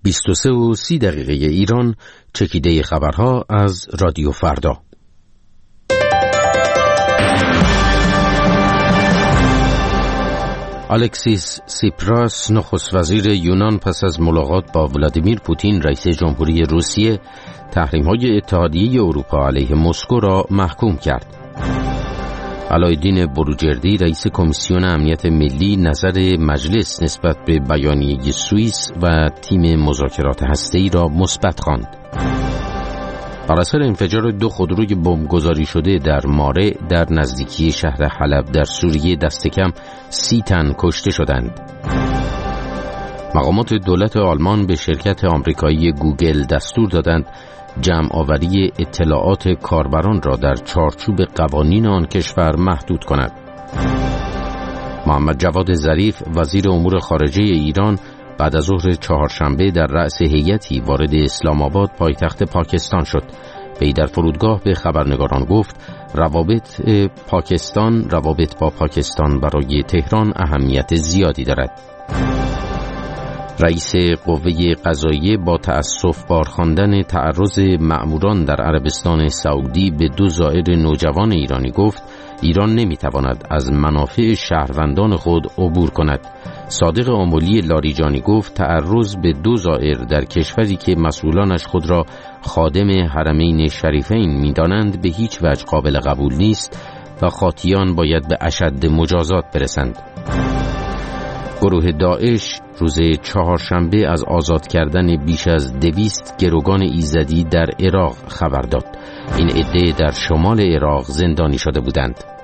23:30 ایران. چکیده خبرها از رادیو فردا. الکسیس سیپراس نخست وزیر یونان پس از ملاقات با ولادیمیر پوتین رئیس جمهوری روسیه تحریم‌های اتحادیه اروپا علیه مسکو را محکوم کرد. علایالدین بروجردی رئیس کمیسیون امنیت ملی نظر مجلس نسبت به بیانیه سوئیس و تیم مذاکرات هسته‌ای را مثبت خواند. بر اثر انفجار 2 خودروی بمبگذاری شده در ماره در نزدیکی شهر حلب در سوریه دست کم 30 تن کشته شدند. مقامات دولت آلمان به شرکت آمریکایی گوگل دستور دادند جمع آوری اطلاعات کاربران را در چارچوب قوانین آن کشور محدود کند. محمد جواد ظریف وزیر امور خارجه ایران بعد از ظهر چهارشنبه در رأس هیئتی وارد اسلام آباد پایتخت پاکستان شد. وی در فرودگاه به خبرنگاران گفت روابط با پاکستان برای تهران اهمیت زیادی دارد. رئیس قوه قضاییه با تأسف بار خواندن تعرض مأموران در عربستان سعودی به 2 زائر نوجوان ایرانی گفت ایران نمیتواند از منافع شهروندان خود عبور کند. صادق آملی لاریجانی گفت تعرض به 2 زائر در کشوری که مسئولانش خود را خادم حرمین شریفین می‌دانند به هیچ وجه قابل قبول نیست و خاطیان باید به اشد مجازات برسند. گروه داعش روز چهارشنبه از آزاد کردن بیش از 200 گروگان ایزدی در عراق خبر داد. این عده در شمال عراق زندانی شده بودند.